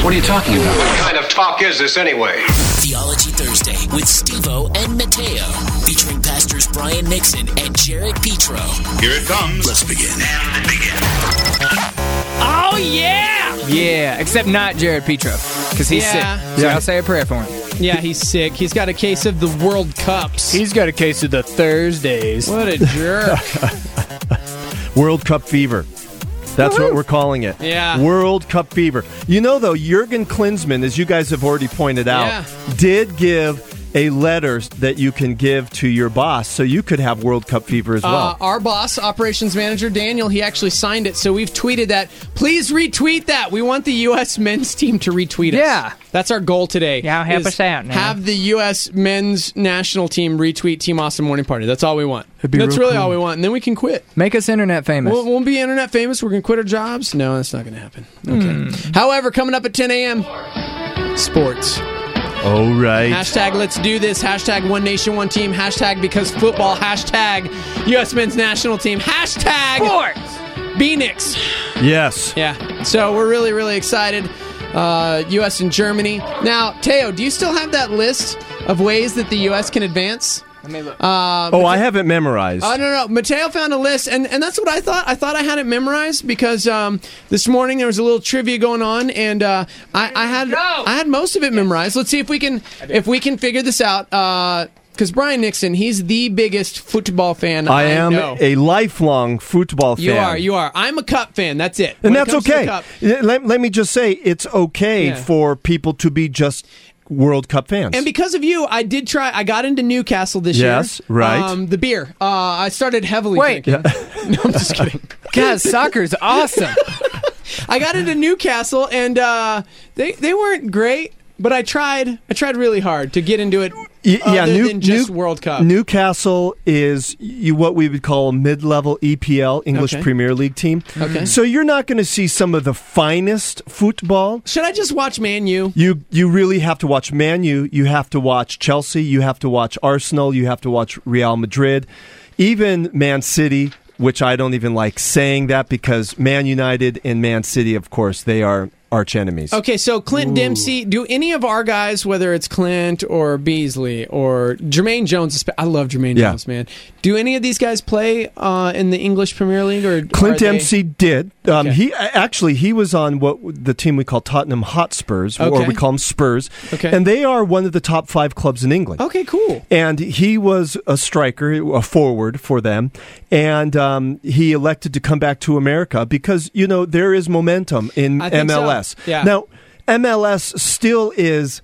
What are you talking about? What kind of talk is this anyway? Theology Thursday with Steve-O and Mateo, featuring pastors Brian Nixon and Jared Petro. Here it comes. Let's begin. Oh, yeah! Yeah, except not Jared Petro, because he's sick. So I'll say a prayer for him. Yeah, he's sick. He's got a case of the World Cups. He's got a case of the Thursdays. What a jerk. World Cup fever. That's what we're calling it. Yeah. World Cup fever. You know, though, Jurgen Klinsmann, as you guys have already pointed out, did give a letter that you can give to your boss, so you could have World Cup fever as well. Our boss, operations manager Daniel, he actually signed it, so we've tweeted that. Please retweet that. We want the U.S. men's team to retweet us. Yeah. That's our goal today. Yeah, help us out now. Have the U.S. men's national team retweet Team Austin Morning Party. That's all we want. It'd be That's real really cool. all we want, and then we can quit. Make us internet famous. We'll be internet famous. We're going to quit our jobs. No, that's not going to happen. Okay. However, coming up at 10 a.m., sports. Oh, right. Hashtag let's do this. Hashtag one nation, one team. Hashtag because football. Hashtag U.S. men's national team. Hashtag sports. B-Nix. Yes. Yeah. So we're really, really excited. U.S. and Germany. Now, Teo, do you still have that list of ways that the U.S. can advance? Let me look. I have it memorized. No. Mateo found a list, and that's what I thought. I thought I had it memorized because this morning there was a little trivia going on, and I had most of it memorized. Let's see if we can figure this out. Because Brian Nixon, he's the biggest football fan I know. am a lifelong football fan. You are. I'm a Cup fan. That's it. And When it that's comes to the okay. Cup- Let me just say, it's okay for people to be just World Cup fans. And because of you, I did try. I got into Newcastle this year. Yes, right. The beer. I started heavily Wait. drinking. No, I'm just kidding. God, soccer's awesome. I got into Newcastle, and they weren't great, but I tried really hard to get into it. Than just World Cup. Newcastle is what we would call a mid-level EPL, English Premier League team. Okay. So you're not going to see some of the finest football. Should I just watch Man U? You really have to watch Man U. You have to watch Chelsea. You have to watch Arsenal. You have to watch Real Madrid. Even Man City, which I don't even like saying that because Man United and Man City, of course, they are arch enemies. Okay, so Clint Dempsey, do any of our guys, whether it's Clint or Beasley or Jermaine Jones, I love Jermaine Jones, man. Do any of these guys play in the English Premier League? Or Clint Dempsey did. Okay. He was on the team we call Tottenham Hotspurs, or we call them Spurs, and they are one of the top 5 clubs in England. Okay, cool. And he was a striker, a forward for them, and he elected to come back to America because there is momentum in MLS. So. Yeah. Now, MLS still is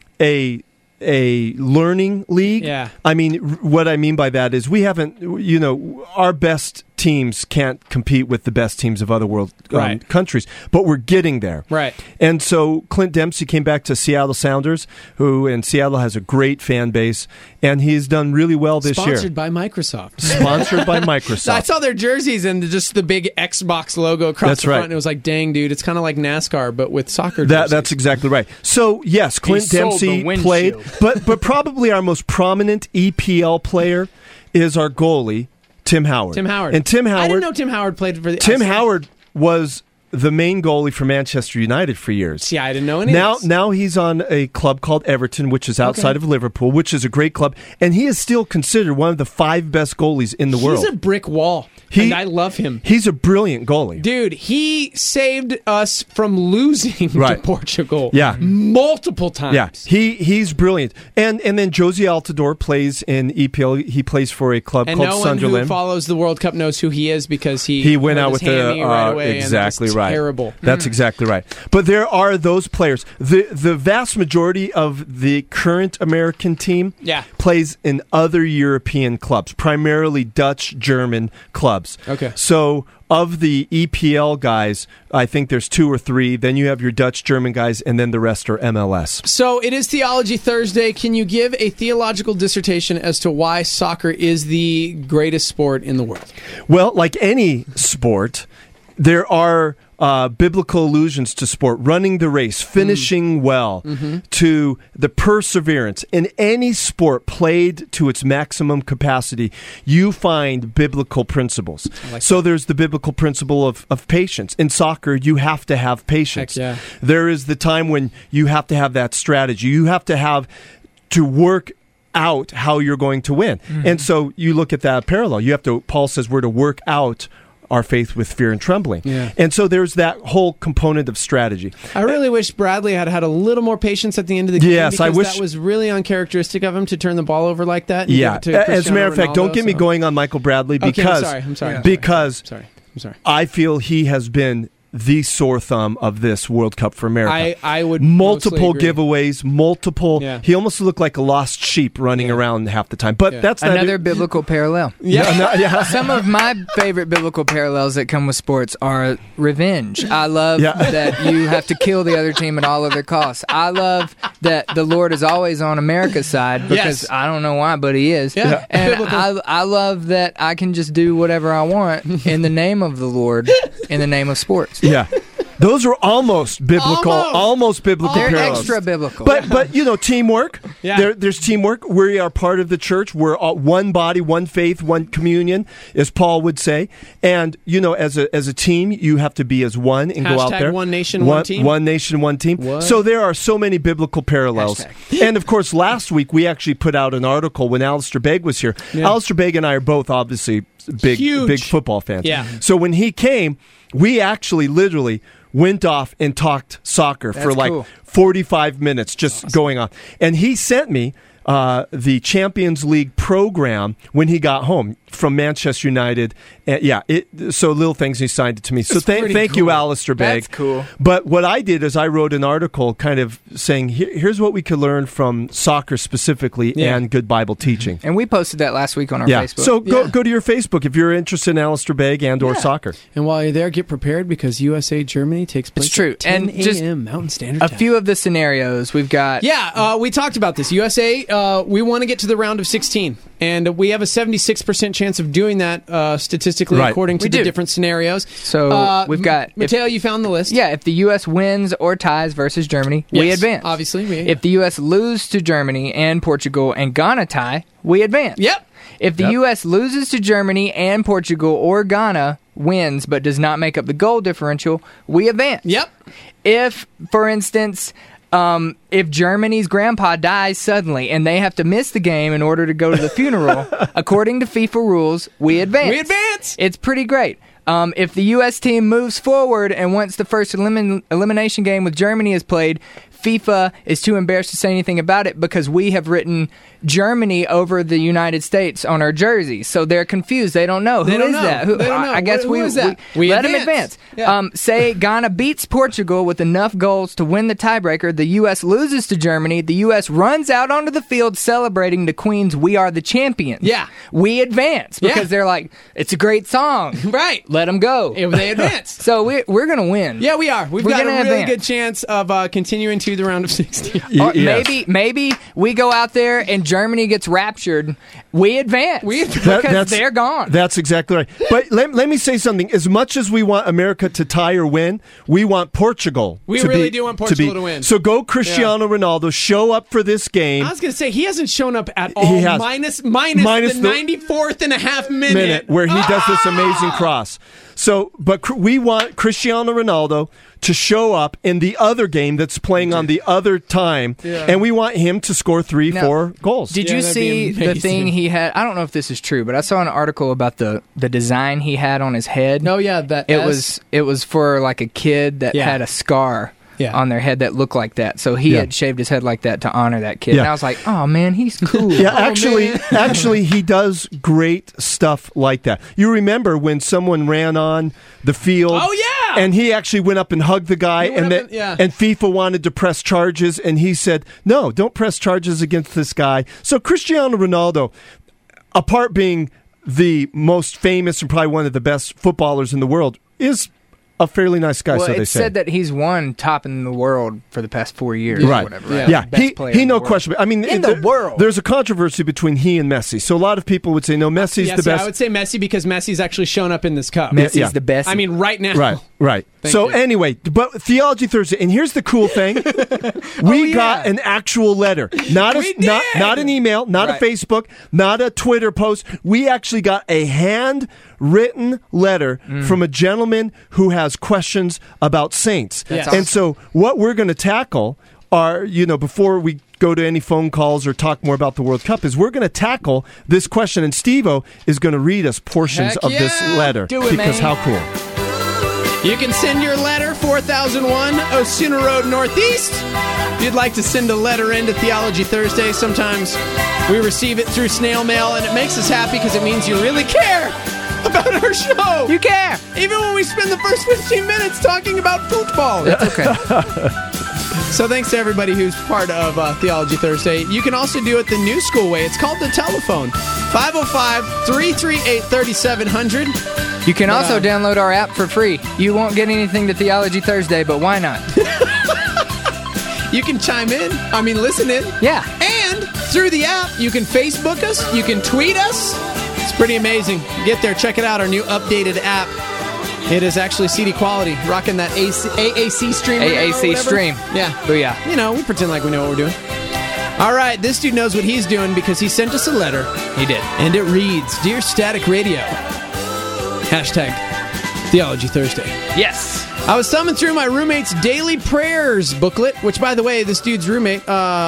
a learning league. Yeah. I mean, what I mean by that is we haven't, our best teams can't compete with the best teams of other world countries, but we're getting there. Right. And so Clint Dempsey came back to Seattle Sounders, who in Seattle has a great fan base, and he's done really well this year. Sponsored by Microsoft. Sponsored by Microsoft. I saw their jerseys and just the big Xbox logo across the front, right. and it was like, dang, dude, it's kind of like NASCAR, but with soccer jerseys. That's exactly right. So, yes, Clint Dempsey played, but probably our most prominent EPL player is our goalie, Tim Howard. And Tim Howard... I didn't know Tim Howard played for the... Tim Howard was the main goalie for Manchester United for years. See, I didn't know any of this. Now he's on a club called Everton, which is outside of Liverpool, which is a great club, and he is still considered one of the 5 best goalies in the world. He's a brick wall, and I love him. He's a brilliant goalie. Dude, he saved us from losing to Portugal multiple times. Yeah, he's brilliant. And then Josie Altidore plays in EPL. He plays for a club called Sunderland. And no one who follows the World Cup knows who he is because he went out with the right away. Exactly and right. Terrible. That's exactly right. But there are those players. The vast majority of the current American team plays in other European clubs, primarily Dutch, German clubs. Okay. So of the EPL guys, I think there's 2 or 3. Then you have your Dutch, German guys, and then the rest are MLS. So it is Theology Thursday. Can you give a theological dissertation as to why soccer is the greatest sport in the world? Well, like any sport, there are biblical allusions to sport, running the race, finishing well, to the perseverance in any sport played to its maximum capacity, you find biblical principles. So there's the biblical principle of patience. In soccer, you have to have patience. Heck yeah. There is the time when you have to have that strategy. You have to work out how you're going to win. And so you look at that parallel. Paul says we're to work out our faith with fear and trembling. Yeah. And so there's that whole component of strategy. I really wish Bradley had a little more patience at the end of the game. Yes, because I wish that was really uncharacteristic of him to turn the ball over like that. And yeah. As a matter of fact, don't get me going on Michael Bradley because I'm sorry. I feel he has been the sore thumb of this World Cup for America. I would multiple agree. giveaways, Yeah. He almost looked like a lost sheep running around half the time. But that's not another biblical parallel. Yeah. Some of my favorite biblical parallels that come with sports are revenge. I love that you have to kill the other team at all other costs. I love that the Lord is always on America's side because I don't know why, but He is. Yeah. And I love that I can just do whatever I want in the name of the Lord, in the name of sports. Yeah. Those are almost biblical, almost biblical They're parallels. extra biblical. But teamwork. Yeah. There's teamwork. We are part of the church. We're all one body, one faith, one communion, as Paul would say. And as a team, you have to be as one and go out there. One nation, one team. One nation, one team. What? So there are so many biblical parallels. And of course, last week we actually put out an article when Alistair Begg was here. Yeah. Alistair Begg and I are both obviously big football fans. Yeah. So when he came, we actually literally went off and talked soccer for 45 minutes, just going on. And he sent me the Champions League program when he got home from Manchester United. So little things he signed it to me. So thank you, Alistair Begg. That's cool. But what I did is I wrote an article kind of saying, here's what we could learn from soccer specifically and good Bible teaching. And we posted that last week on our Facebook. So go to your Facebook if you're interested in Alistair Begg and or soccer. And while you're there, get prepared because USA-Germany takes place at 10 a.m. Mountain Standard Time. A few of the scenarios we've got. Yeah, we talked about this. USA, we want to get to the round of 16. And we have a 76% chance of doing that statistically, according to the different scenarios. So we've got... Mateo, you found the list. Yeah, if the U.S. wins or ties versus Germany, we advance. Obviously. If the U.S. loses to Germany and Portugal and Ghana tie, we advance. Yep. If the U.S. loses to Germany and Portugal or Ghana wins but does not make up the goal differential, we advance. Yep. If, for instance... if Germany's grandpa dies suddenly and they have to miss the game in order to go to the funeral, according to FIFA rules, we advance. We advance! It's pretty great. If the U.S. team moves forward and once the first elimination game with Germany is played, FIFA is too embarrassed to say anything about it because we have written Germany over the United States on our jerseys. So they're confused. They don't know. Who is that? They don't know. I guess who is that? We let them advance. Yeah. Say Ghana beats Portugal with enough goals to win the tiebreaker. The U.S. loses to Germany. The U.S. runs out onto the field celebrating the Queen's "We Are the Champions." Yeah. We advance because they're like, it's a great song. Right. Let them go. If they advance. So we're going to win. Yeah, we are. We're got a really good chance of continuing to the round of 16. Maybe we go out there and Germany gets raptured. We advance. Because they're gone. That's exactly right. But let me say something. As much as we want America to tie or win, we want Portugal We really do want Portugal to win. So go Cristiano Ronaldo. Show up for this game. I was going to say, he hasn't shown up at all. He has. Minus the 94th and a half minute. Where he does this amazing cross. So, but we want Cristiano Ronaldo to show up in the other game that's playing on the other time, and we want him to score 3-4 goals. Did you see the thing he had? I don't know if this is true, but I saw an article about the design he had on his head. No, that it was for like a kid that had a scar. On their head that looked like that. So he had shaved his head like that to honor that kid. And I was like, oh, man, he's cool. Actually, he does great stuff like that. You remember when someone ran on the field? Oh, yeah! And he actually went up and hugged the guy, and FIFA wanted to press charges, and he said, no, don't press charges against this guy. So Cristiano Ronaldo, apart being the most famous and probably one of the best footballers in the world, is a fairly nice guy, Well, so they it's say. said that he's won top in the world for the past 4 years. Right. Or whatever, right? Yeah, Best player he in no the world. question. I mean, In the world. There's a controversy between he and Messi. So a lot of people would say, no, Messi's Yes, the best. I would say Messi because Messi's actually shown up in this cup. Messi's Yeah. the best. I mean, right now. Right. Thank So you. anyway, but Theology Thursday, and here's the cool thing: we got an actual letter, not We not an email, not Right. a Facebook, not a Twitter post. We actually got a handwritten letter from a gentleman who has questions about saints. That's And awesome. so, what we're going to tackle are, before we go to any phone calls or talk more about the World Cup, is we're going to tackle this question, and Steve-O is going to read us portions Heck of this yeah. letter. Do it, because man. how cool. You can send your letter, 4001 Osuna Road Northeast. If you'd like to send a letter in to Theology Thursday, sometimes we receive it through snail mail, and it makes us happy because it means you really care about our show. You care. Even when we spend the first 15 minutes talking about football. That's okay. So thanks to everybody who's part of Theology Thursday. You can also do it the new school way. It's called the telephone. 505-338-3700. You can also download our app for free. You won't get anything to Theology Thursday, but why not? You can chime in. Listen in. Yeah. And through the app, you can Facebook us. You can tweet us. It's pretty amazing. Get there. Check it out. Our new updated app. It is actually CD quality. Rocking that AAC stream. AAC stream. Yeah. Booyah. We pretend like we know what we're doing. All right. This dude knows what he's doing because he sent us a letter. He did. And it reads, Dear Static Radio, hashtag Theology Thursday. Yes. I was thumbing through my roommate's daily prayers booklet, which, by the way, this dude's roommate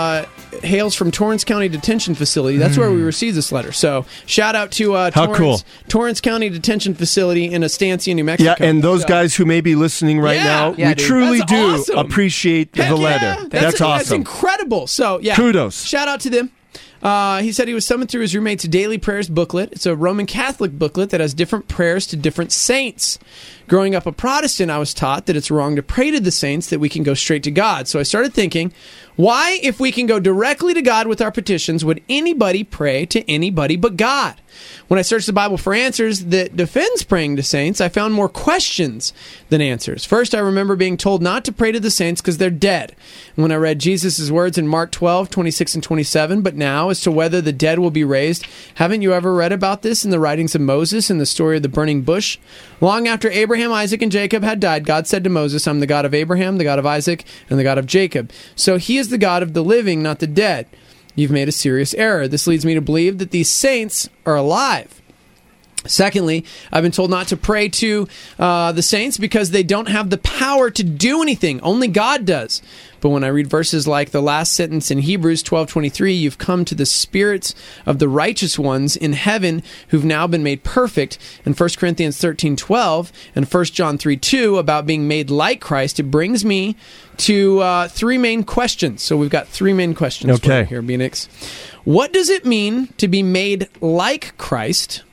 hails from Torrance County Detention Facility. That's where we received this letter. So, shout out to Torrance County Detention Facility in Estancia, New Mexico. Yeah, and those guys who may be listening right now, Yeah, we dude. truly That's do awesome. appreciate Heck the yeah. letter. That's awesome. That's incredible. So, yeah. Kudos. Shout out to them. He said he was thumbing through his roommate's daily prayers booklet. It's a Roman Catholic booklet that has different prayers to different saints. Growing up a Protestant, I was taught that it's wrong to pray to the saints, that we can go straight to God. So I started thinking, why, if we can go directly to God with our petitions, would anybody pray to anybody but God? When I searched the Bible for answers that defends praying to saints, I found more questions than answers. First, I remember being told not to pray to the saints because they're dead. When I read Jesus' words in Mark 12, 26 and 27, but now, as to whether the dead will be raised, haven't you ever read about this in the writings of Moses in the story of the burning bush? Long after Abraham, Isaac, and Jacob had died, God said to Moses, I'm the God of Abraham, the God of Isaac, and the God of Jacob. So he is the God of the living, not the dead. You've made a serious error. This leads me to believe that these saints are alive. Secondly, I've been told not to pray to the saints because they don't have the power to do anything. Only God does. But when I read verses like the last sentence in Hebrews 12:23, you've come to the spirits of the righteous ones in heaven who've now been made perfect, and 1 Corinthians 13:12 and 1 John 3:2 about being made like Christ, it brings me to three main questions. So we've got three main questions for you here, B-Nix. What does it mean to be made like Christ?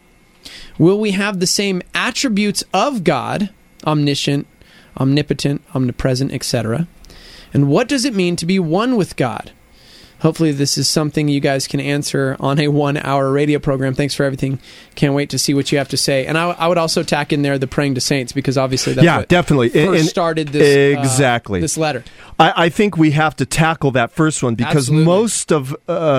Will we have the same attributes of God, omniscient, omnipotent, omnipresent, etc.? And what does it mean to be one with God? Hopefully this is something you guys can answer on a 1-hour radio program. Thanks for everything. Can't wait to see what you have to say. And I would also tack in there the praying to saints, because obviously that's what definitely first started this this letter. I think we have to tackle that first one because most of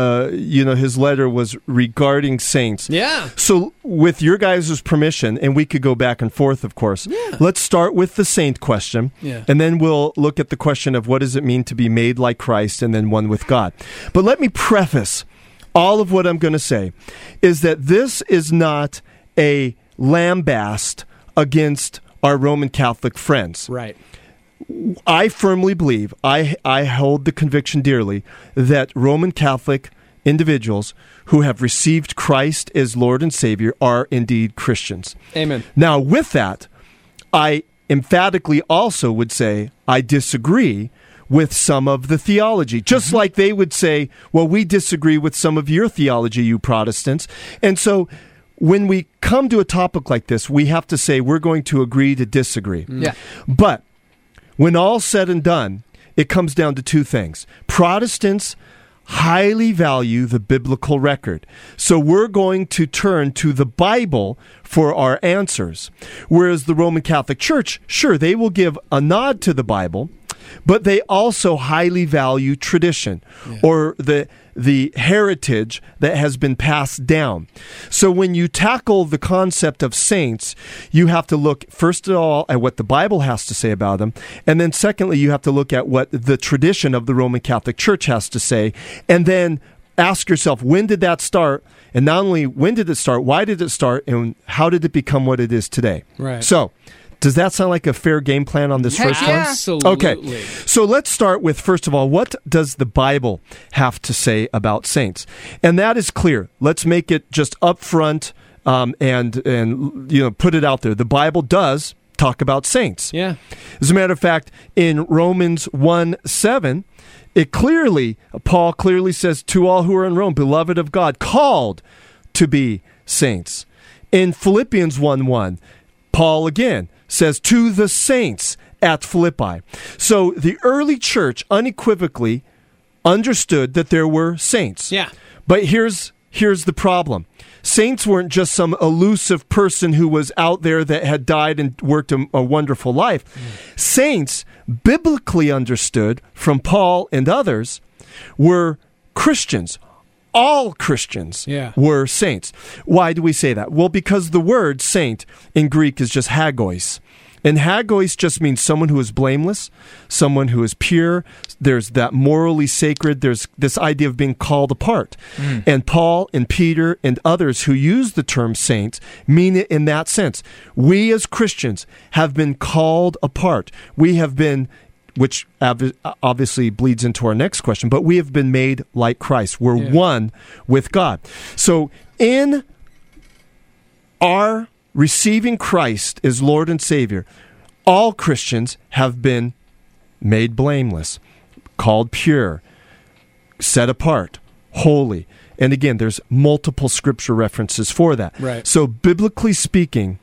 his letter was regarding saints. Yeah. So with your guys' permission, and we could go back and forth, of course, let's start with the saint question, and then we'll look at the question of what does it mean to be made like Christ and then one with God. But let me preface all of what I'm going to say is that this is not a lambast against our Roman Catholic friends. Right. I firmly believe, I hold the conviction dearly, that Roman Catholic individuals who have received Christ as Lord and Savior are indeed Christians. Amen. Now, with that, I emphatically also would say I disagree with some of the theology. Just like they would say, well, we disagree with some of your theology, you Protestants. And so when we come to a topic like this, we have to say we're going to agree to disagree. Yeah. But when all's said and done, it comes down to two things. Protestants highly value the biblical record. So we're going to turn to the Bible for our answers. Whereas the Roman Catholic Church, sure, they will give a nod to the Bible, but they also highly value tradition or the heritage that has been passed down. So when you tackle the concept of saints, you have to look, first of all, at what the Bible has to say about them. And then secondly, you have to look at what the tradition of the Roman Catholic Church has to say. And then ask yourself, when did that start? And not only when did it start, why did it start? And how did it become what it is today? Right. So, does that sound like a fair game plan on this first one? Absolutely. Okay. So let's start with, first of all, what does the Bible have to say about saints? And that is clear. Let's make it just upfront and put it out there. The Bible does talk about saints. Yeah. As a matter of fact, in Romans 1:7, Paul clearly says, to all who are in Rome, beloved of God, called to be saints. In Philippians 1:1, Paul again says, to the saints at Philippi. So the early church unequivocally understood that there were saints. Yeah. But here's the problem. Saints weren't just some elusive person who was out there that had died and worked a wonderful life. Saints, biblically understood from Paul and others, were Christians. All Christians were saints. Why do we say that? Well, because the word saint in Greek is just hagios. And hagios just means someone who is blameless, someone who is pure. There's that morally sacred. There's this idea of being called apart. And Paul and Peter and others who use the term saints mean it in that sense. We as Christians have been called apart. We have been, which obviously bleeds into our next question, but we have been made like Christ. We're one with God. So in our receiving Christ as Lord and Savior, all Christians have been made blameless, called pure, set apart, holy. And again, there's multiple scripture references for that. Right. So biblically speaking,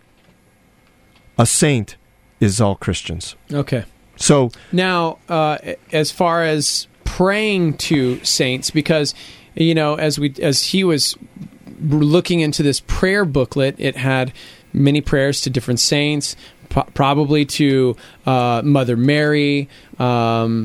a saint is all Christians. Okay. So now, as far as praying to saints, because as he was looking into this prayer booklet, it had many prayers to different saints, probably to Mother Mary. But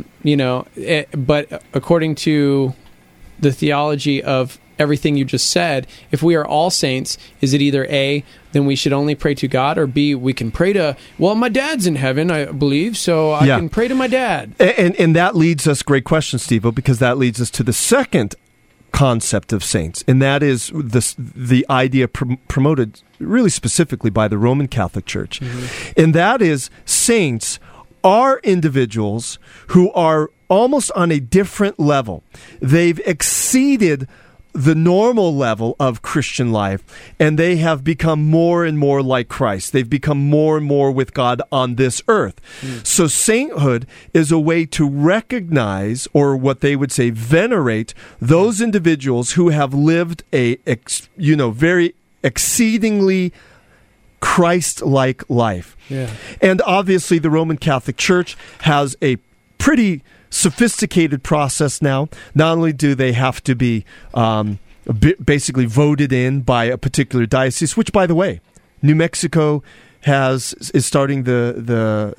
according to the theology of everything you just said, if we are all saints, is it either A, then we should only pray to God, or B, we can pray to, my dad's in heaven, I believe, so I can pray to my dad. And that leads us, great question, Steve-O, because that leads us to the second concept of saints, and that is the idea promoted really specifically by the Roman Catholic Church. And that is, saints are individuals who are almost on a different level. They've exceeded the normal level of Christian life, and they have become more and more like Christ. They've become more and more with God on this earth. So sainthood is a way to recognize, or what they would say, venerate, those individuals who have lived a very exceedingly Christ-like life. Yeah. And obviously the Roman Catholic Church has a pretty sophisticated process now. Not only do they have to be basically voted in by a particular diocese, which, by the way, New Mexico is starting the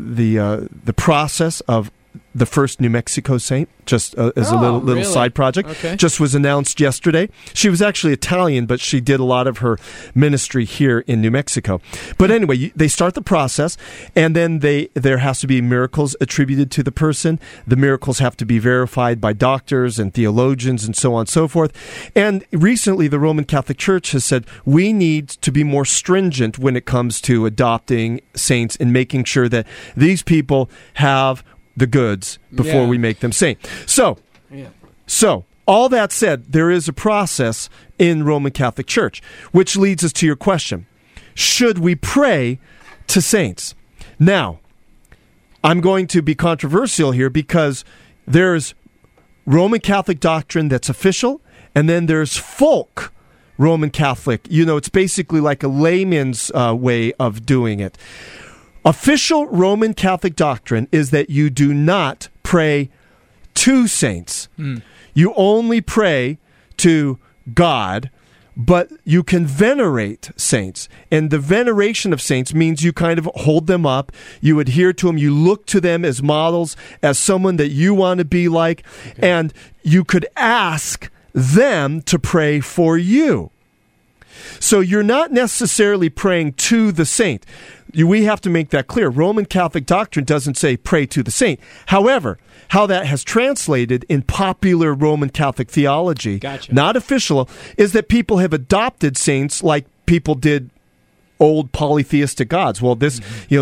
process of the first New Mexico saint, just as a little really? Side project. Okay. Just was announced yesterday. She was actually Italian, but she did a lot of her ministry here in New Mexico. But anyway, they start the process, and then there has to be miracles attributed to the person. The miracles have to be verified by doctors and theologians and so on and so forth. And recently, the Roman Catholic Church has said, we need to be more stringent when it comes to adopting saints and making sure that these people have the goods before we make them saint. So all that said, there is a process in Roman Catholic Church, which leads us to your question. Should we pray to saints? Now, I'm going to be controversial here because there's Roman Catholic doctrine that's official, and then there's folk Roman Catholic. It's basically like a layman's way of doing it. Official Roman Catholic doctrine is that you do not pray to saints. You only pray to God, but you can venerate saints. And the veneration of saints means you kind of hold them up, you adhere to them, you look to them as models, as someone that you want to be like, and you could ask them to pray for you. So you're not necessarily praying to the saint. We have to make that clear. Roman Catholic doctrine doesn't say pray to the saint. However, how that has translated in popular Roman Catholic theology, not official, is that people have adopted saints like people did old polytheistic gods. Well, this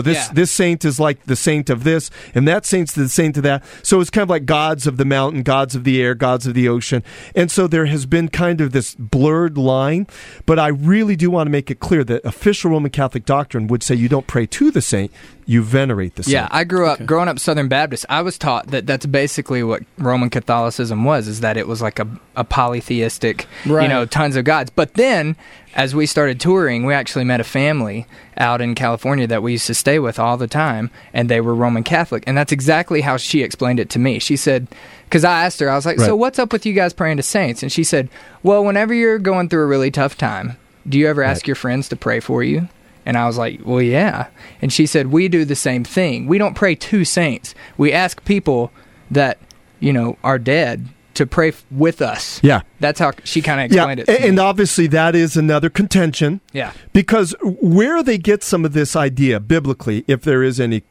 saint is like the saint of this, and that saint's the saint of that. So it's kind of like gods of the mountain, gods of the air, gods of the ocean. And so there has been kind of this blurred line, but I really do want to make it clear that official Roman Catholic doctrine would say you don't pray to the saint, you venerate the saint. Yeah, I growing up Southern Baptist, I was taught that that's basically what Roman Catholicism was, is that it was like a polytheistic, tons of gods. But then, as we started touring, we actually met a family out in California that we used to stay with all the time, and they were Roman Catholic. And that's exactly how she explained it to me. She said, because I asked her, I was like, so what's up with you guys praying to saints? And she said, well, whenever you're going through a really tough time, do you ever ask your friends to pray for you? And I was like, well, yeah. And she said, we do the same thing. We don't pray to saints. We ask people that, are dead to pray with us. Yeah. That's how she kind of explained it to and me. Obviously that is another contention. Yeah. Because where they get some of this idea biblically, if there is any,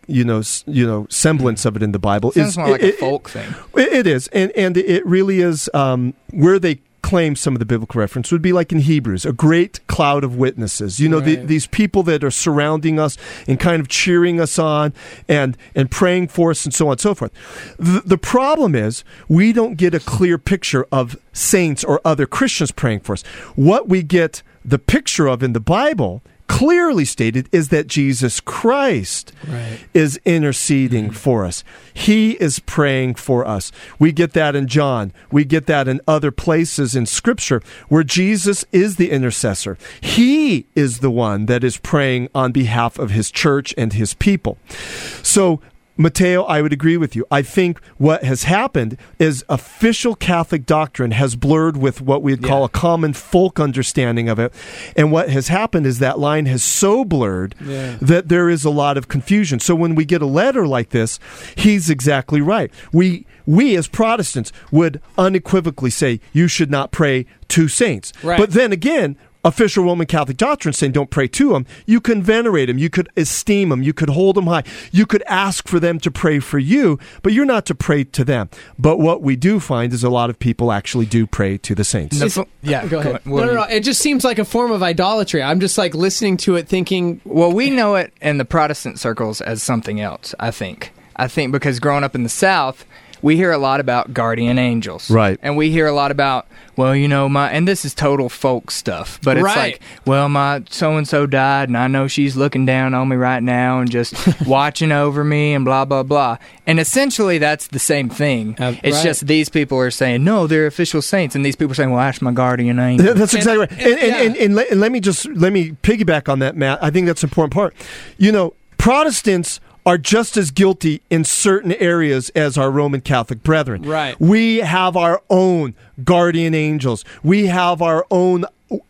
semblance of it in the Bible, sounds more like a folk thing. It is. And it really is where they claim some of the biblical reference would be like in Hebrews, a great cloud of witnesses. These people that are surrounding us and kind of cheering us on and praying for us and so on and so forth. The problem is we don't get a clear picture of saints or other Christians praying for us. What we get the picture of in the Bible clearly stated is that Jesus Christ is interceding for us. He is praying for us. We get that in John. We get that in other places in Scripture where Jesus is the intercessor. He is the one that is praying on behalf of his church and his people. So, Mateo, I would agree with you. I think what has happened is official Catholic doctrine has blurred with what we'd call a common folk understanding of it. And what has happened is that line has so blurred that there is a lot of confusion. So when we get a letter like this, he's exactly right. We as Protestants would unequivocally say you should not pray to saints. Right. But then again, official Roman Catholic doctrine saying don't pray to them. You can venerate them. You could esteem them. You could hold them high. You could ask for them to pray for you, but you're not to pray to them. But what we do find is a lot of people actually do pray to the saints. Go ahead. No. It just seems like a form of idolatry. I'm just like listening to it thinking... Well, we know it in the Protestant circles as something else, I think. Because growing up in the South, we hear a lot about guardian angels. Right. And we hear a lot about, and this is total folk stuff, but it's like, my so-and-so died, and I know she's looking down on me right now and just watching over me and blah, blah, blah. And essentially that's the same thing. It's just these people are saying, no, they're official saints, and these people are saying, well, that's my guardian angel. That's exactly right. And let me piggyback on that, Matt. I think that's an important part. Protestants are just as guilty in certain areas as our Roman Catholic brethren. Right. We have our own guardian angels. We have our own,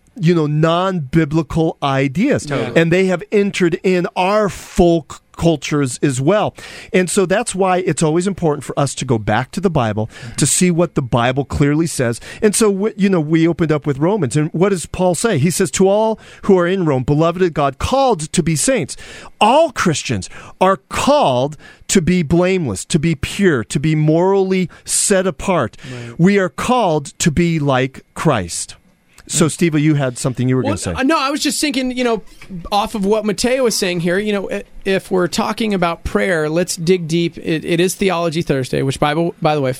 non-biblical ideas. Totally. And they have entered in our folk cultures as well. And so that's why it's always important for us to go back to the Bible to see what the Bible clearly says. And so, we opened up with Romans. And what does Paul say? He says, to all who are in Rome, beloved of God, called to be saints. All Christians are called to be blameless, to be pure, to be morally set apart. Right. We are called to be like Christ. So, Steve, you had something you were going to say. No, I was just thinking, off of what Mateo was saying here, if we're talking about prayer, let's dig deep. It is Theology Thursday, which, by the way,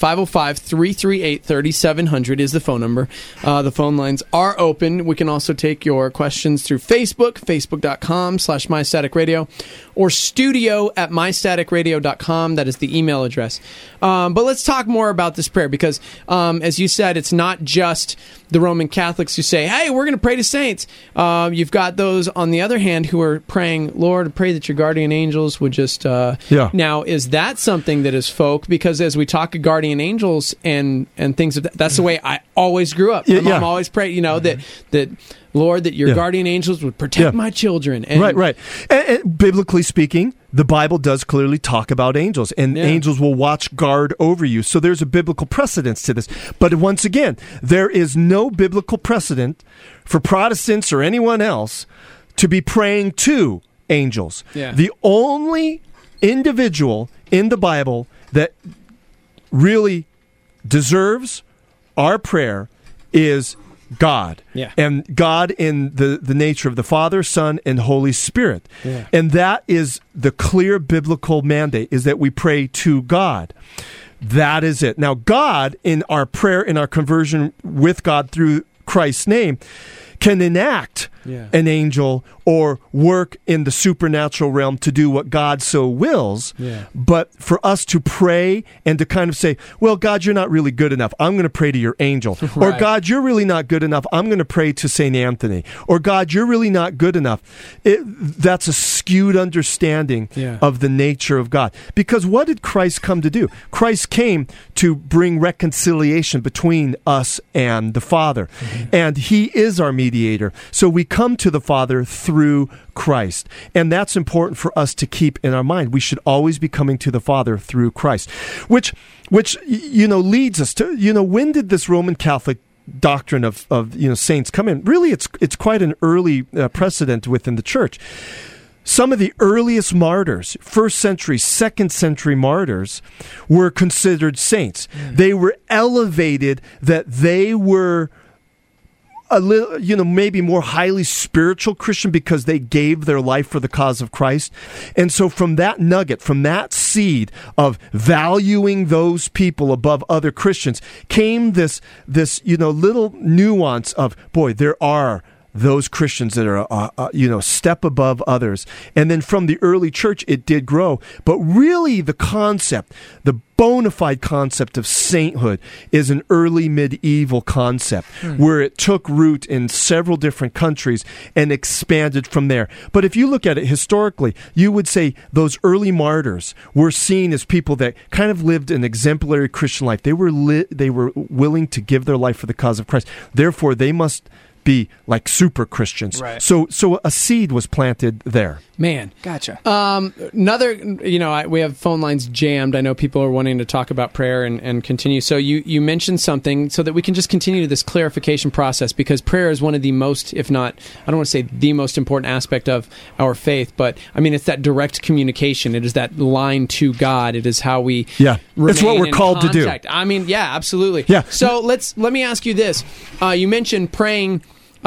505-338-3700 is the phone number. The phone lines are open. We can also take your questions through Facebook, facebook.com/mystaticradio, or studio@mystaticradio.com. That is the email address. But let's talk more about this prayer because, as you said, it's not just the Roman Catholics who say, hey, we're going to pray to saints. You've got those, on the other hand, who are praying, Lord, I pray that your guardian guardian angels would just... Now, is that something that is folk? Because as we talk of guardian angels and things of that, that's the way I always grew up. My mom always prayed, that Lord, that your guardian angels would protect my children. And right. And biblically speaking, the Bible does clearly talk about angels, and angels will watch guard over you. So there's a biblical precedence to this. But once again, there is no biblical precedent for Protestants or anyone else to be praying to angels. Yeah. The only individual in the Bible that really deserves our prayer is God. Yeah. And God in the nature of the Father, Son, and Holy Spirit. Yeah. And that is the clear biblical mandate, is that we pray to God. That is it. Now, God, in our prayer, in our conversion with God through Christ's name, can enact an angel or work in the supernatural realm to do what God so wills. Yeah. But for us to pray and to kind of say, well, God, you're not really good enough. I'm going to pray to your angel. Or God, you're really not good enough. I'm going to pray to St. Anthony. Or God, you're really not good enough. That's a skewed understanding of the nature of God. Because what did Christ come to do? Christ came to bring reconciliation between us and the Father. Mm-hmm. And he is our mediator. So we come to the Father through Christ. And that's important for us to keep in our mind. We should always be coming to the Father through Christ. Which leads us to, when did this Roman Catholic doctrine of saints come in? Really, it's quite an early precedent within the church. Some of the earliest martyrs, 1st century, 2nd century martyrs, were considered saints. They were elevated that they were a little, maybe more highly spiritual Christian because they gave their life for the cause of Christ. And so from that nugget, from that seed of valuing those people above other Christians, came this little nuance of, boy, there are those Christians that are, step above others. And then from the early church, it did grow. But really the concept, the bona fide concept of sainthood is an early medieval concept where it took root in several different countries and expanded from there. But if you look at it historically, you would say those early martyrs were seen as people that kind of lived an exemplary Christian life. They were willing to give their life for the cause of Christ. Therefore, they must be like super Christians. Right. So a seed was planted there. Man. Gotcha. Another, we have phone lines jammed. I know people are wanting to talk about prayer and continue. So you mentioned something so that we can just continue this clarification process, because prayer is one of the most, if not, I don't want to say the most important aspect of our faith, but I mean, it's that direct communication. It is that line to God. It is how we it's what we're called contact. to do. I mean, yeah, absolutely. Yeah. So let me ask you this. You mentioned praying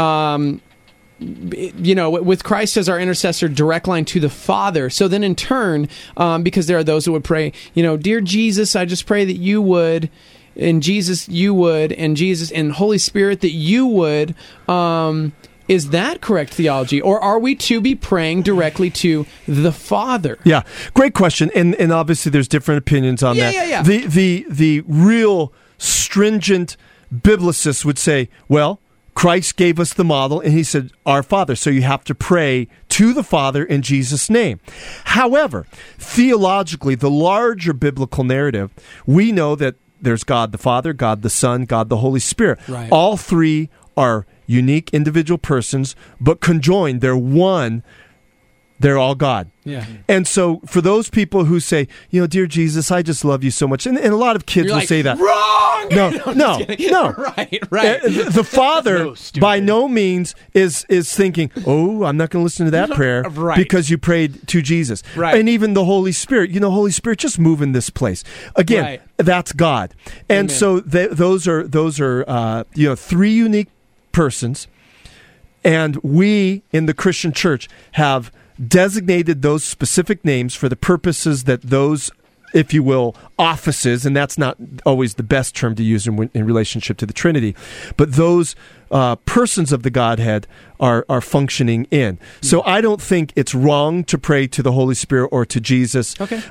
with Christ as our intercessor, direct line to the Father. So then in turn, because there are those that would pray, dear Jesus, I just pray that you would, and Jesus, you would, and Jesus, and Holy Spirit, that you would. Is that correct theology? Or are we to be praying directly to the Father? Yeah, great question. And obviously there's different opinions on that. Yeah. The real stringent biblicists would say, well, Christ gave us the model, and he said, our Father. So you have to pray to the Father in Jesus' name. However, theologically, the larger biblical narrative, we know that there's God the Father, God the Son, God the Holy Spirit. Right. All three are unique individual persons, but conjoined, they're one. They're all God. Yeah. And so for those people who say, dear Jesus, I just love you so much. And a lot of kids will say that. Wrong! No. Right. The Father, by no means, is thinking, oh, I'm not going to listen to that prayer because you prayed to Jesus. Right. And even the Holy Spirit, Holy Spirit, just move in this place. Again, that's God. And Amen. so those are three unique persons. And we in the Christian church have designated those specific names for the purposes that those, if you will, offices, and that's not always the best term to use in relationship to the Trinity, but those persons of the Godhead are functioning in. So I don't think it's wrong to pray to the Holy Spirit or to Jesus, okay. But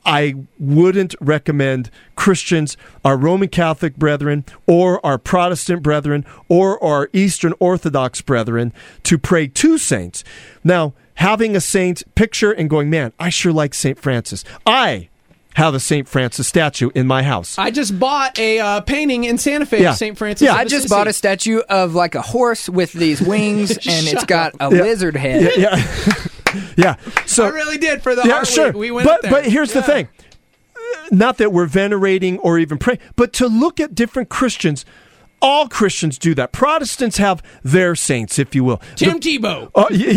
I wouldn't recommend Christians, our Roman Catholic brethren, or our Protestant brethren, or our Eastern Orthodox brethren to pray to saints. Now, having a saint picture and going, man, I sure like St. Francis. I have a St. Francis statue in my house. I just bought a painting in Santa Fe of St. Francis. Yeah, I just bought a statue of like a horse with these wings, and it's got a lizard head. Yeah. So I really did for the art week. We went there. But here's the thing. Not that we're venerating or even praying, but to look at different Christians. All Christians do that. Protestants have their saints, if you will. Tim Tebow.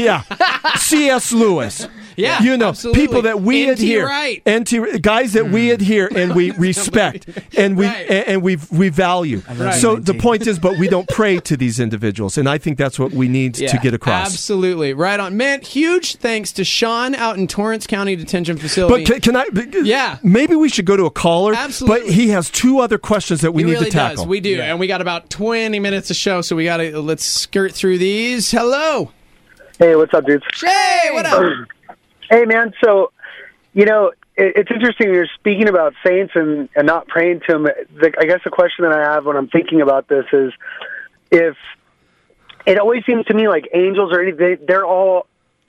C.S. Lewis. Yeah, you know, absolutely. people that we adhere, guys that we adhere and we respect and we value. So the point is, but we don't pray to these individuals, and I think that's what we need to get across. Absolutely, right on, man. Huge thanks to Sean out in Torrance County Detention Facility. But can I? Yeah, maybe we should go to a caller. Absolutely, but he has two other questions that we need to tackle. Does. We do, and we got about 20 minutes to show, so let's skirt through these. Hello. Hey, what's up, dudes? Hey, what up? Hey, man. So, you know, it's interesting you're speaking about saints and not praying to them. I guess the question that I have when I'm thinking about this is, if it always seems to me like angels or anything, they're all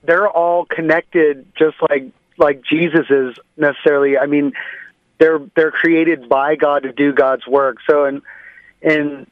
connected, just like Jesus is necessarily. I mean, they're created by God to do God's work. So, and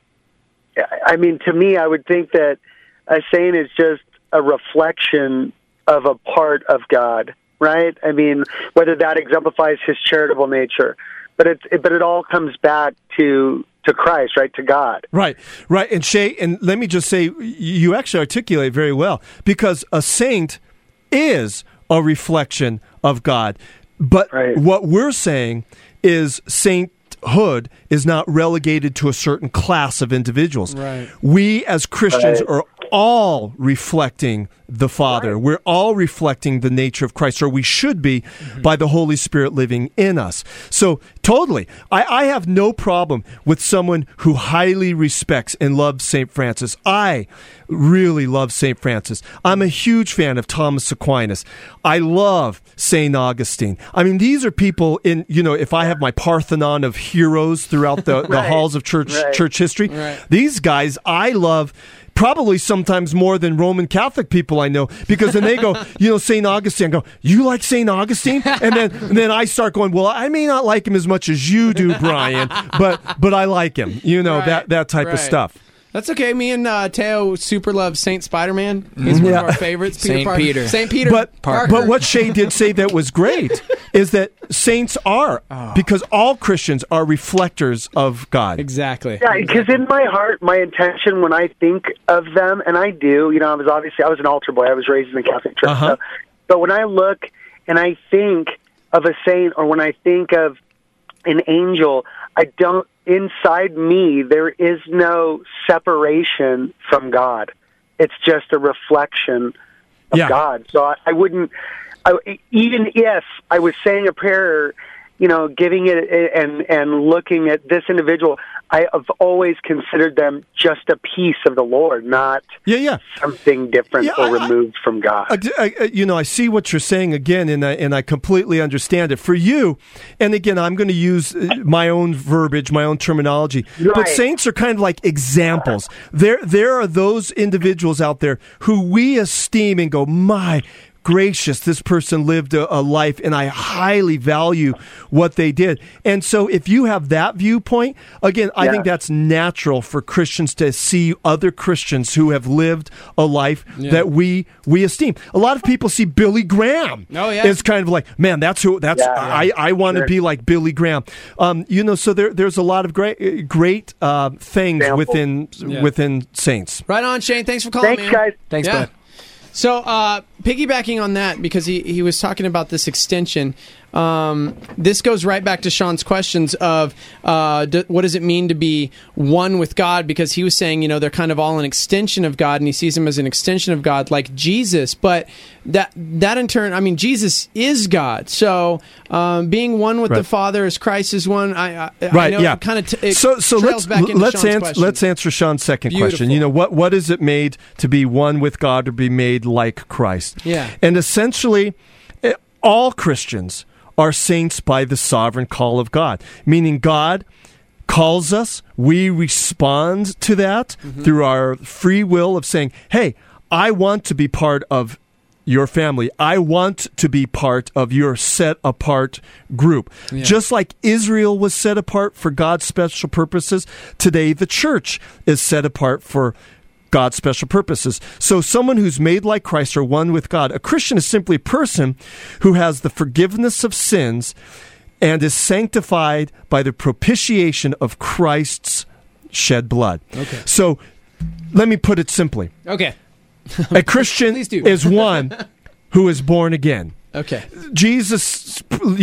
I mean, to me, I would think that a saint is just a reflection of a part of God, right? I mean, whether that exemplifies his charitable nature, but it all comes back to Christ, right? To God. Right. And Shay, and let me just say, you actually articulate very well, because a saint is a reflection of God. But what we're saying is sainthood is not relegated to a certain class of individuals. Right. We as Christians are all reflecting the Father. We're all reflecting the nature of Christ, or we should be, by the Holy Spirit living in us. So totally, I have no problem with someone who highly respects and loves St. Francis. I really love St. Francis. I'm a huge fan of Thomas Aquinas. I love St. Augustine. I mean, these are people if I have my Parthenon of heroes throughout the halls of church history, these guys I love probably sometimes more than Roman Catholic people I know, because then they go, St. Augustine. I go, you like St. Augustine? And then I start going, well, I may not like him as much as you do, Brian, but I like him. That type of stuff. That's okay. Me and Teo super love Saint Spider-Man. He's one of our favorites. St. Peter. But what Shay did say that was great is that saints are, because all Christians are reflectors of God. Exactly. Yeah, because in my heart, my intention when I think of them, and I do, I was an altar boy. I was raised in the Catholic Church. So, but when I look and I think of a saint, or when I think of an angel, inside me, there is no separation from God. It's just a reflection of God. So I wouldn't, even if I was saying a prayer, giving it and looking at this individual, I have always considered them just a piece of the Lord, not something different or removed from God. I see what you're saying again, and I completely understand it. For you, and again, I'm going to use my own verbiage, my own terminology, but saints are kind of like examples. There are those individuals out there who we esteem and go, my gracious, this person lived a life, and I highly value what they did. And so if you have that viewpoint, again, I think that's natural for Christians to see other Christians who have lived a life that we esteem. A lot of people see Billy Graham as kind of like, man, I want to be like Billy Graham. So there's a lot of great things within saints. Right on, Shane. Thanks for calling, man. Guys. Thanks, bud. So, piggybacking on that, because he was talking about this extension, this goes right back to Sean's questions of what does it mean to be one with God? Because he was saying, they're kind of all an extension of God, and he sees them as an extension of God, like Jesus. But that in turn, Jesus is God. So, being one with the Father as Christ is one. I know kind of so let's answer Sean's second question. What is it made to be one with God, or be made like Christ? Yeah, and essentially, all Christians are saints by the sovereign call of God, meaning God calls us, we respond to that through our free will of saying, hey, I want to be part of your family. I want to be part of your set-apart group. Yeah. Just like Israel was set apart for God's special purposes, today the church is set apart for God's special purposes. So someone who's made like Christ or one with God, a Christian is simply a person who has the forgiveness of sins and is sanctified by the propitiation of Christ's shed blood. Okay. So let me put it simply. Okay. A Christian is one who is born again. Okay. Jesus,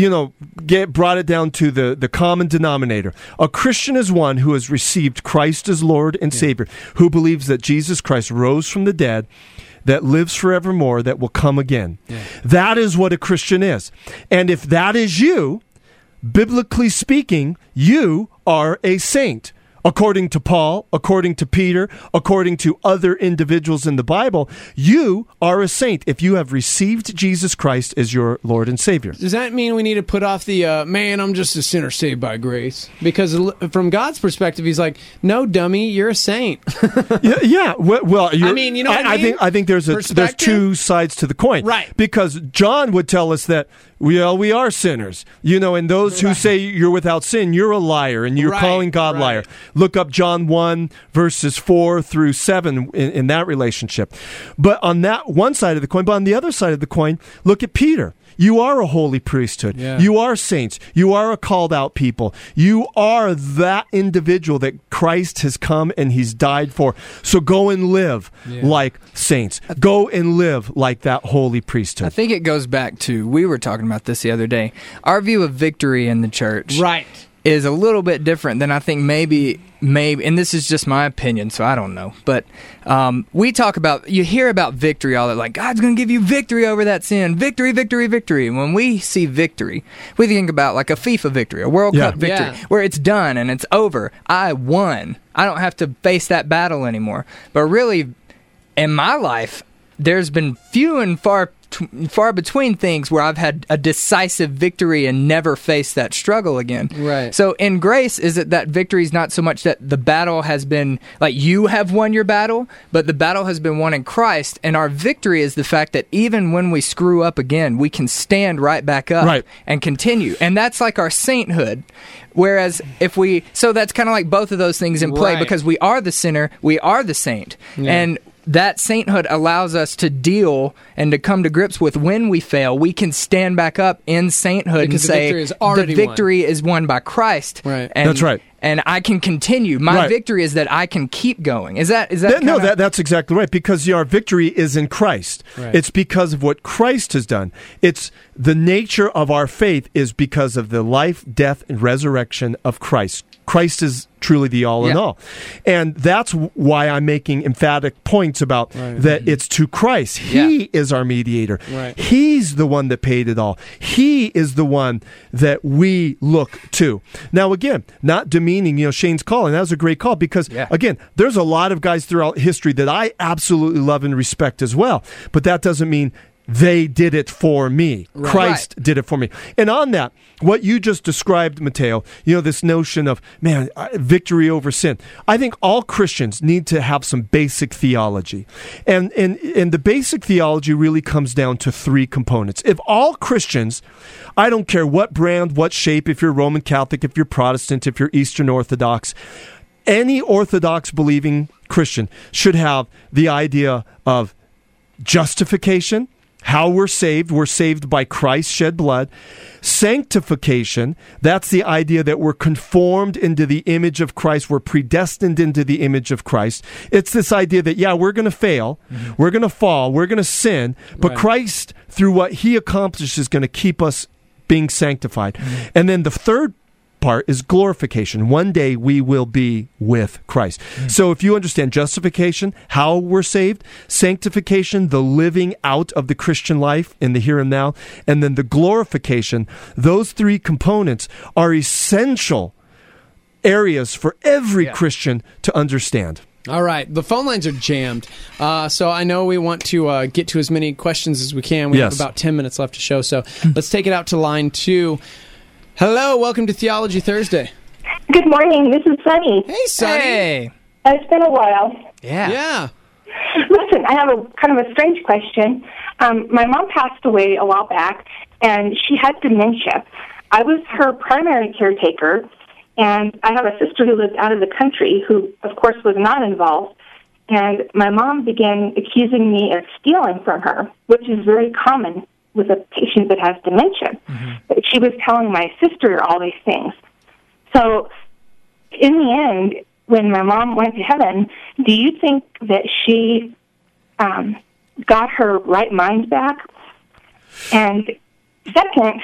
brought it down to the common denominator. A Christian is one who has received Christ as Lord and Savior, who believes that Jesus Christ rose from the dead, that lives forevermore, that will come again. Yeah. That is what a Christian is. And if that is you, biblically speaking, you are a saint. According to Paul, according to Peter, according to other individuals in the Bible, you are a saint if you have received Jesus Christ as your Lord and Savior. Does that mean we need to put off the, man, I'm just a sinner saved by grace? Because from God's perspective, he's like, no, dummy, you're a saint. Yeah. Well, I mean, you know what I mean? I think there's two sides to the coin. Right. Because John would tell us that, we are sinners. And those who say you're without sin, you're a liar, and you're calling God liar. Look up John 1, verses 4 through 7 in that relationship. But on that one side of the coin, but on the other side of the coin, look at Peter. You are a holy priesthood. Yeah. You are saints. You are a called out people. You are that individual that Christ has come and he's died for. So go and live like saints. Go and live like that holy priesthood. I think it goes back to, we were talking about this the other day, our view of victory in the church. Right. Is a little bit different than I think maybe, and this is just my opinion, so I don't know. But we talk about, you hear about victory all that, like, God's going to give you victory over that sin. Victory, victory, victory. And when we see victory, we think about like a FIFA victory, a World Cup victory, where it's done and it's over. I won. I don't have to face that battle anymore. But really, in my life, there's been few and far between things where I've had a decisive victory and never faced that struggle again. Right. So in grace, is it that victory is not so much that the battle has been, like you have won your battle, but the battle has been won in Christ, and our victory is the fact that even when we screw up again, we can stand right back up and continue. And that's like our sainthood. Whereas so that's kind of like both of those things in play, because we are the sinner, we are the saint. Yeah. And that sainthood allows us to deal and to come to grips with when we fail. We can stand back up in sainthood because and say the victory is won by Christ. Right. That's right. And I can continue. My victory is that I can keep going. Is that no? That's exactly right. Because our victory is in Christ. Right. It's because of what Christ has done. It's the nature of our faith is because of the life, death, and resurrection of Christ. Christ is truly the all in all. And that's why I'm making emphatic points about that it's to Christ. He is our mediator. Right. He's the one that paid it all. He is the one that we look to. Now, again, not demeaning, Shane's call, and that was a great call because, again, there's a lot of guys throughout history that I absolutely love and respect as well. But that doesn't mean they did it for me. Right. Christ did it for me. And on that, what you just described, Mateo, this notion of, victory over sin. I think all Christians need to have some basic theology. And the basic theology really comes down to three components. If all Christians, I don't care what brand, what shape, if you're Roman Catholic, if you're Protestant, if you're Eastern Orthodox, any Orthodox believing Christian should have the idea of justification, how we're saved by Christ's shed blood. Sanctification, that's the idea that we're conformed into the image of Christ, we're predestined into the image of Christ. It's this idea that, we're going to fail, we're going to fall, we're going to sin, but Christ, through what he accomplishes, is going to keep us being sanctified. And then the third part is glorification. One day we will be with Christ. So if you understand justification, how we're saved, sanctification, the living out of the Christian life in the here and now, and then the glorification, those three components are essential areas for every Christian to understand. All right, the phone lines are jammed, so I know we want to get to as many questions as we can. We have about 10 minutes left to show, so let's take it out to line 2. Hello, welcome to Theology Thursday. Good morning, this is Sunny. Hey, Sunny. Hey. It's been a while. Yeah. Listen, I have a kind of a strange question. My mom passed away a while back, and she had dementia. I was her primary caretaker, and I have a sister who lived out of the country who, of course, was not involved. And my mom began accusing me of stealing from her, which is very common with a patient that has dementia. But she was telling my sister all these things. So in the end, when my mom went to heaven, do you think that she got her right mind back? And second,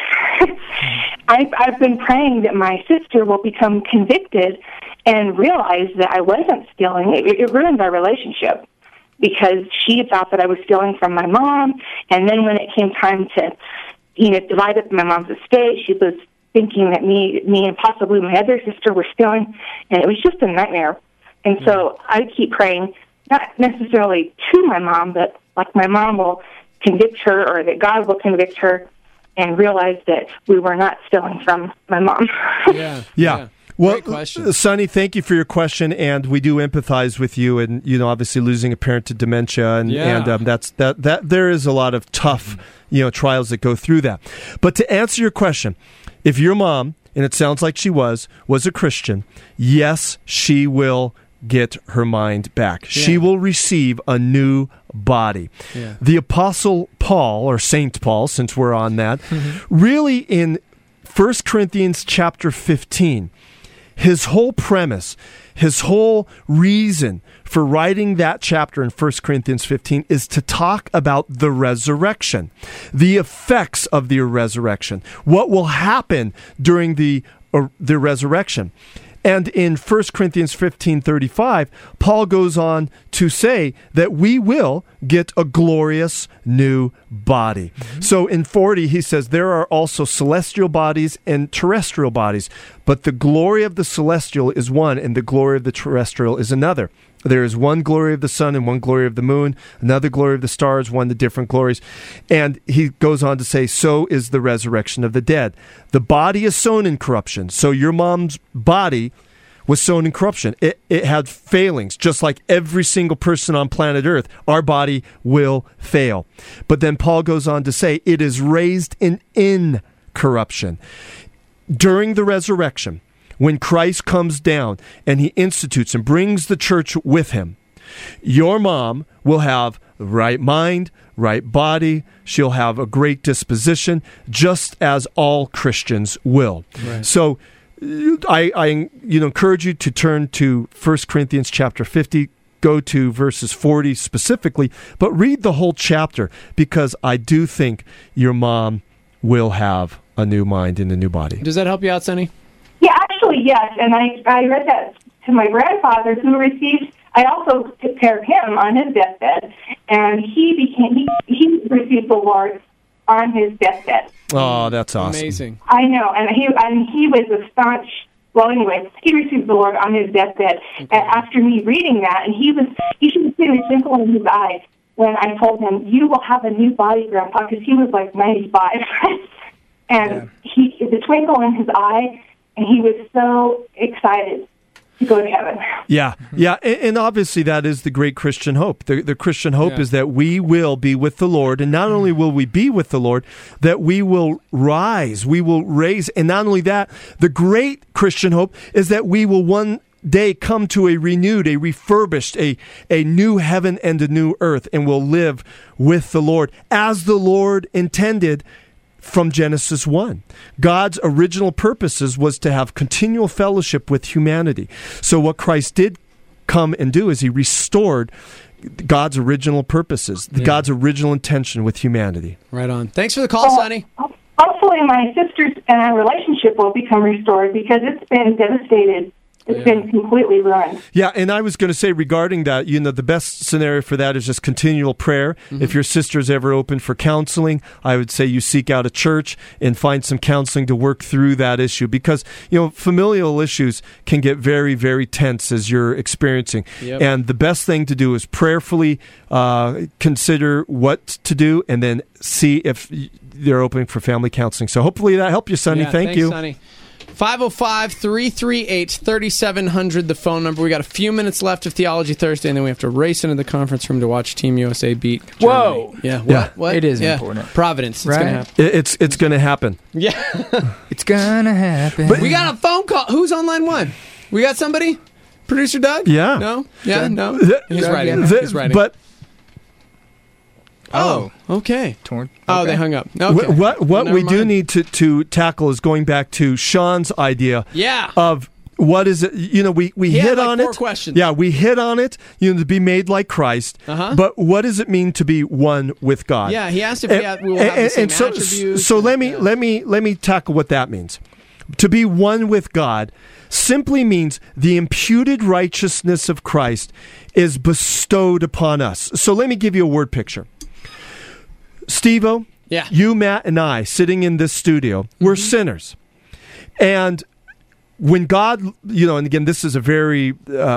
I've been praying that my sister will become convicted and realize that I wasn't stealing. It ruined our relationship because she thought that I was stealing from my mom, and then when it came time to, divide up my mom's estate, she was thinking that me and possibly my other sister were stealing, and it was just a nightmare. And so I keep praying, not necessarily to my mom, but like my mom will convict her, or that God will convict her and realize that we were not stealing from my mom. Yeah. Well, question. Sonny, thank you for your question, and we do empathize with you, and obviously losing a parent to dementia, and that there is a lot of tough trials that go through that. But to answer your question, if your mom, and it sounds like she was a Christian, yes, she will get her mind back. Yeah. She will receive a new body. Yeah. The Apostle Paul, or Saint Paul, since we're on that, really in 1 Corinthians chapter 15, his whole premise, his whole reason for writing that chapter in 1 Corinthians 15 is to talk about the resurrection, the effects of the resurrection, what will happen during the resurrection. And in 1 Corinthians 15:35, Paul goes on to say that we will get a glorious new body. So in 40, he says, there are also celestial bodies and terrestrial bodies, but the glory of the celestial is one, and the glory of the terrestrial is another. There is one glory of the sun and one glory of the moon, another glory of the stars, one the different glories. And he goes on to say, so is the resurrection of the dead. The body is sown in corruption. So your mom's body was sown in corruption. It had failings, just like every single person on planet Earth. Our body will fail. But then Paul goes on to say, it is raised in incorruption. During the resurrection, when Christ comes down and he institutes and brings the church with him, your mom will have the right mind, right body. She'll have a great disposition, just as all Christians will. Right. So I encourage you to turn to 1 Corinthians chapter 50, go to verses 40 specifically, but read the whole chapter, because I do think your mom will have a new mind and a new body. Does that help you out, Sonny? Yeah, actually, yes. And I read that to my grandfather, who received, I also took care of him on his deathbed, and he received the Lord on his deathbed. Oh, that's awesome. Amazing. I know, and he was a staunch, well, anyway, he received the Lord on his deathbed. Okay. And after me reading that, and you should have seen the twinkle in his eye when I told him, you will have a new body, Grandpa, because he was like 95. And the twinkle in his eye, and he was so excited to go to heaven. Yeah, and obviously that is the great Christian hope. The Christian hope is that we will be with the Lord, and not only will we be with the Lord, that we will rise, we will raise, and not only that, the great Christian hope is that we will one day come to a renewed, a refurbished, a new heaven and a new earth, and will live with the Lord as the Lord intended from Genesis 1. God's original purposes was to have continual fellowship with humanity. So what Christ did come and do is he restored God's original purposes, God's original intention with humanity. Right on. Thanks for the call, Sonny. Hopefully my sister's and our relationship will become restored, because it's been devastated It's been completely ruined. Yeah, and I was going to say regarding that, the best scenario for that is just continual prayer. Mm-hmm. If your sister's ever open for counseling, I would say you seek out a church and find some counseling to work through that issue, because familial issues can get very, very tense as you're experiencing. Yep. And the best thing to do is prayerfully consider what to do, and then see if they're open for family counseling. So hopefully that helped you, Sonny. Thanks, you. Sonny. 505-338-3700, the phone number. We got a few minutes left of Theology Thursday, and then we have to race into the conference room to watch Team USA beat Germany. Whoa! Yeah, what? It is important. Providence. It's right? going to happen. It's going to happen. Yeah. It's going to happen. But we got a phone call. Who's on line one? We got somebody? Producer Doug? Yeah. No? Yeah, Doug. no? He's Doug, writing. yeah. He's writing. But okay. Torn. Oh, Okay. they hung up. Okay. What we do need to tackle is going back to Sean's idea of what is it? We He hit had on four it. questions. Yeah, we hit on it. To be made like Christ. Uh-huh. But what does it mean to be one with God? Yeah, he asked if we will have the same attributes. So let me tackle what that means. To be one with God simply means the imputed righteousness of Christ is bestowed upon us. So let me give you a word picture. Steve-O, you, Matt, and I sitting in this studio, we're sinners. And when God, and again, this is a very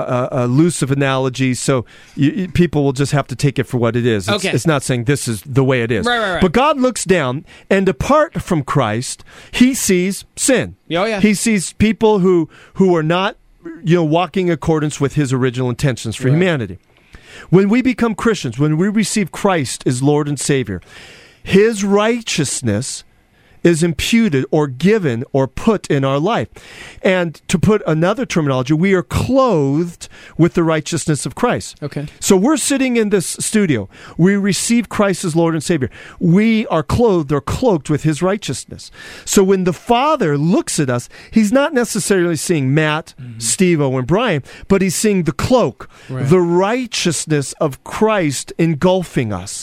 elusive analogy, so people will just have to take it for what it is. It's not saying this is the way it is. Right. But God looks down, and apart from Christ, he sees sin. Oh, yeah. He sees people who are not, walking in accordance with his original intentions for humanity. When we become Christians, when we receive Christ as Lord and Savior, his righteousness is imputed or given or put in our life. And to put another terminology, we are clothed with the righteousness of Christ. Okay. So we're sitting in this studio. We receive Christ as Lord and Savior. We are clothed or cloaked with his righteousness. So when the Father looks at us, he's not necessarily seeing Matt, Steve-O, and Brian, but he's seeing the cloak, the righteousness of Christ engulfing us.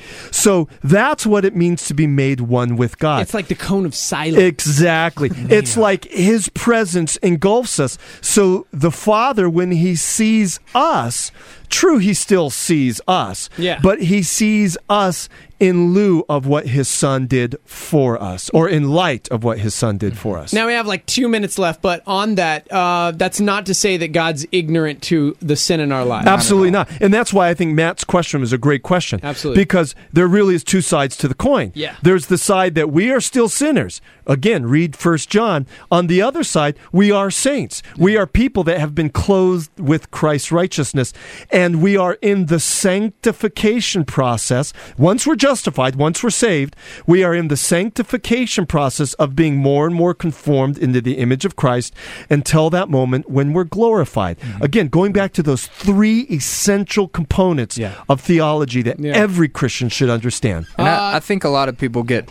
So that's what it means to be made one with God. It's like the cone of silence. Exactly. It's like his presence engulfs us. So the Father, when he sees us, true, he still sees us. Yeah. But he sees us in lieu of what his Son did for us, or in light of what his Son did for us. Now we have like 2 minutes left, but on that, that's not to say that God's ignorant to the sin in our lives. Absolutely not. And that's why I think Matt's question is a great question. Absolutely. Because there really is two sides to the coin. Yeah. There's the side that we are still sinners. Again, read 1 John. On the other side, we are saints. We are people that have been clothed with Christ's righteousness. And we are in the sanctification process. Once we're justified, once we're saved, we are in the sanctification process of being more and more conformed into the image of Christ until that moment when we're glorified. Again, going back to those three essential components of theology that every Christian should understand. And I think a lot of people get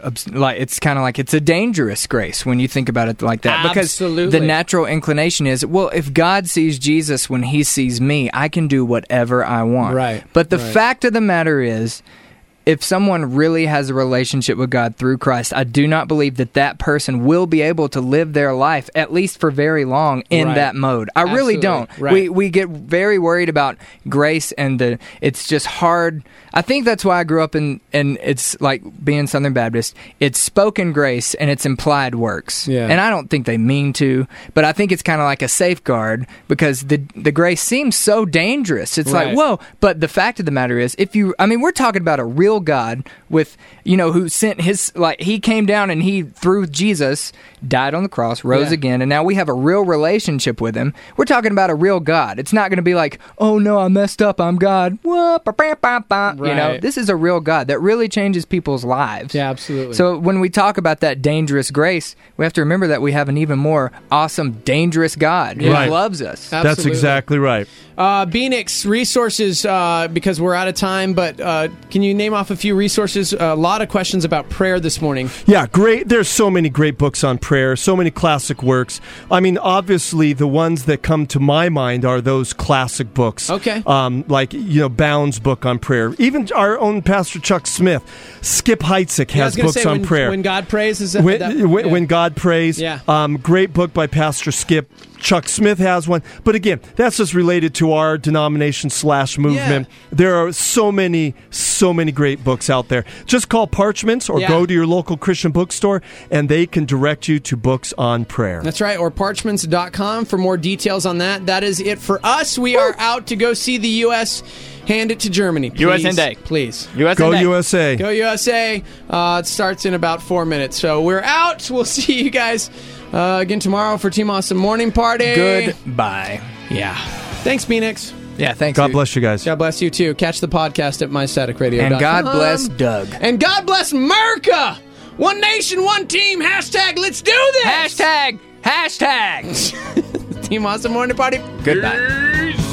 it's kind of like it's a dangerous grace when you think about it like that. Because the natural inclination is, well, if God sees Jesus when he sees me, I can do whatever I want. Right. But the fact of the matter is, if someone really has a relationship with God through Christ, I do not believe that person will be able to live their life, at least for very long, in that mode. I really don't. Right. We get very worried about grace, and it's just hard. I think that's why I grew up in it's like being Southern Baptist. It's spoken grace and it's implied works. Yeah. And I don't think they mean to, but I think it's kind of like a safeguard, because the grace seems so dangerous. It's like, whoa, but the fact of the matter is, we're talking about a real God with, who sent he came down and he, through Jesus, died on the cross, rose again, and now we have a real relationship with him. We're talking about a real God. It's not going to be like, oh no, I messed up, I'm God. This is a real God that really changes people's lives. Yeah, absolutely. So when we talk about that dangerous grace, we have to remember that we have an even more awesome, dangerous God who loves us. Absolutely. That's exactly right. Benix, resources, because we're out of time, but can you name off a few resources? A lot of questions about prayer this morning. Yeah, great. There's so many great books on prayer, so many classic works. I mean, obviously, the ones that come to my mind are those classic books. Okay. Like, Bound's book on prayer. Even our own Pastor Chuck Smith, Skip Heitzig has books on prayer. When God Prays? When God Prays. Yeah. Great book by Pastor Skip. Chuck Smith has one. But again, that's just related to our denomination / movement. Yeah. There are so many great books out there. Just call Parchments or go to your local Christian bookstore, and they can direct you to books on prayer. That's right, or parchments.com for more details on that. That is it for us. We are out to go see the U.S. hand it to Germany. Please, USA Day. Please. Go USA. Go USA. It starts in about 4 minutes. So we're out. We'll see you guys again tomorrow for Team Awesome Morning Party. Goodbye. Yeah. Thanks, Phoenix. Yeah, thanks. God bless you guys. God bless you, too. Catch the podcast at mystaticradio.com. And God bless Doug. And God bless America. One nation, one team. Hashtag let's do this. Hashtag. Team Awesome Morning Party. Goodbye.